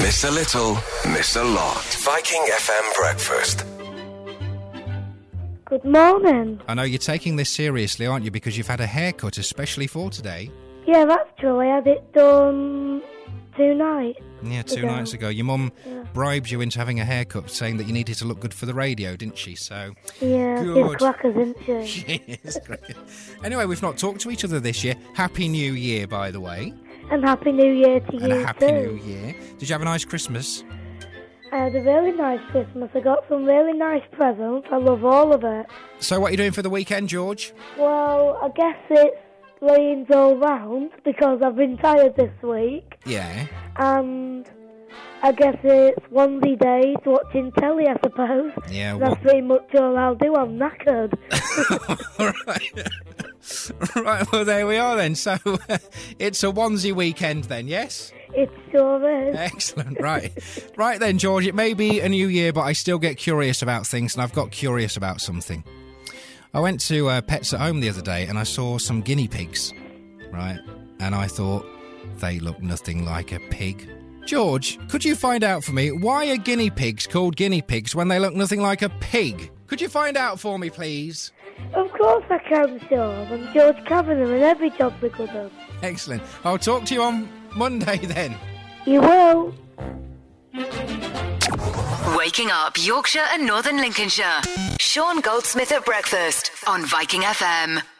Miss a little, miss a lot. Viking FM Breakfast. Good morning. I know you're taking this seriously, aren't you? Because you've had a haircut especially for today. Yeah, that's true. I had it done 2 nights. Yeah, 2 nights ago. Your mum bribed you into having a haircut, saying that you needed to look good for the radio, didn't she? So yeah, she's crackers, isn't she? She is great. Anyway, we've not talked to each other this year. Happy New Year, by the way. And Happy New Year to you And a Happy too. New Year. Did you have a nice Christmas? I had a really nice Christmas. I got some really nice presents. I love all of it. So what are you doing for the weekend, George? Well, I guess it's laying all round because I've been tired this week. Yeah. And I guess it's onesie days, watching telly, I suppose. Yeah. That's pretty much all I'll do. I'm knackered. Right, well, there we are then. So it's a onesie weekend then, yes? It sure is. Excellent, right. Right then, George, it may be a new year, but I still get curious about things, and I've got curious about something. I went to Pets at Home the other day, and I saw some guinea pigs, right? And I thought, they look nothing like a pig. George, could you find out for me, why are guinea pigs called guinea pigs when they look nothing like a pig? Could you find out for me, please? Of course I can, Sean. I'm George Kavanagh and every job we could have. Excellent. I'll talk to you on Monday then. You will. Waking up Yorkshire and Northern Lincolnshire. Sean Goldsmith at breakfast on Viking FM.